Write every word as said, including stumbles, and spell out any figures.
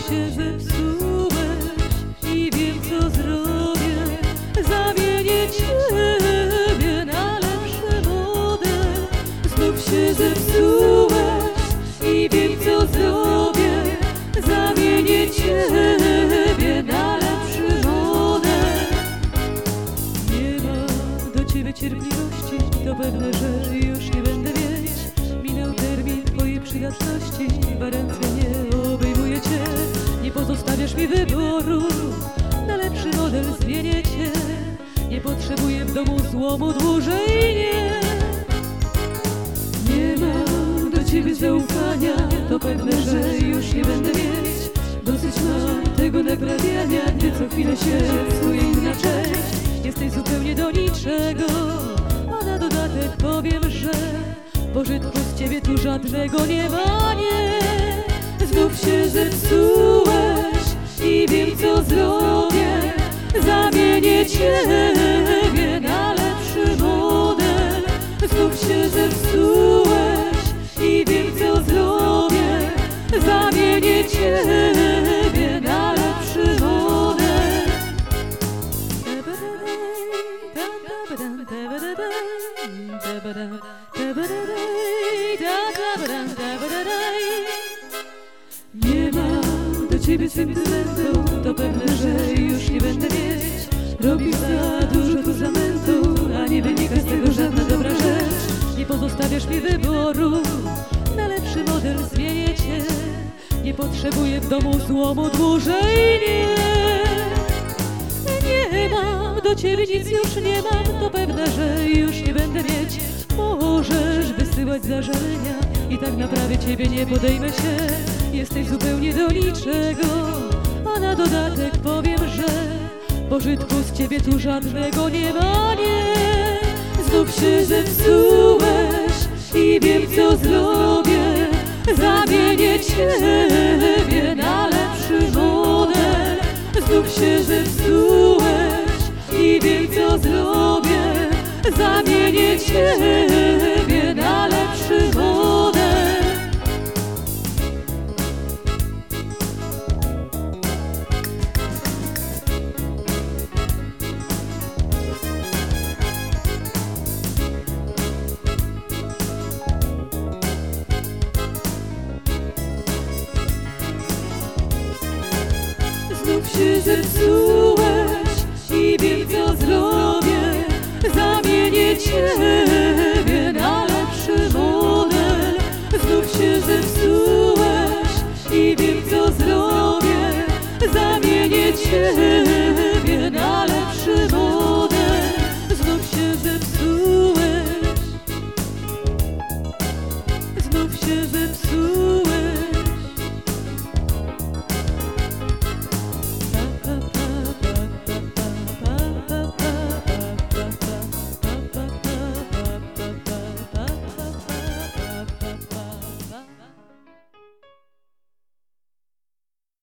się zepsułeś i wiem, co zrobię. Zamienię ciebie na lepszy model. Znów się zepsułeś i wiem, co zrobię. Zamienię ciebie na lepszy model. Nie mam do ciebie cierpliwości, to pewne, że już nie będę mieć. Minął termin twojej przyjazności, gwarancja nie obejmuje cię. Nie pozostawiasz mi wyboru, na lepszy model zmienię cię. Nie potrzebuję w domu złomu dłużej, nie. Nie mam do ciebie zaufania, to pewne, że już nie będę mieć. Dosyć mam tego nagrabiania, gdy co chwilę się psuje inna część. Jesteś zupełnie do niczego, a na dodatek powiem, że pożytku z ciebie tu żadnego nie ma, nie. Znów się zepsułeś i wiem, co zrobię. Zamienię ciebie na lepszy model. Znów się zepsułeś i wiem, co zrobię. Zamienię ciebie na lepszy model. Nie mam do ciebie sentymentu, to pewne, że już nie będę mieć. Robisz za dużo tu zamętu, a nie wynika z tego żadna dobra rzecz. Nie pozostawiasz mi wyboru, na lepszy model zmienię cię. Nie potrzebuję w domu złomu dłużej, nie. Nie mam do ciebie nic, już nie mam, to pewne, że już nie będę mieć. Możesz wysyłać zażalenia i tak naprawdę ciebie nie podejmę się. Jesteś zupełnie do niczego, a na dodatek powiem, że pożytku z ciebie tu żadnego nie ma, nie. Znów się zepsułeś i wiem, co zrobię. Zamienię ciebie na lepszy model. Znów się zepsułeś i wiem, co zrobię. Zamienię ciebie na lepszy model. Znów się zepsułeś i wiem, co zrobię. Zamienię ciebie na lepszy model. Znów się zepsułeś i wiem, co zrobię. Zamienię ciebie na lepszy model. Znów się zepsułeś. Znów się zepsułeś.